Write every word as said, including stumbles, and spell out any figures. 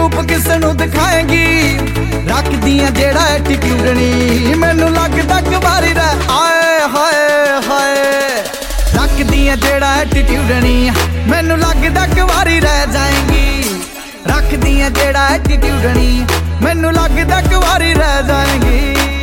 रूप किसनू दिखाएगी रखदियां जेड़ा एटीट्यूड नी मैनू लगदा कवारी रह आए हाय हाय रखदियां जेड़ा एटीट्यूड नी मैनू लगदा कवारी रह जाएंगी रखदियां जेड़ा एटीट्यूड नी मैनू लगदा कवारी रह जाएंगी।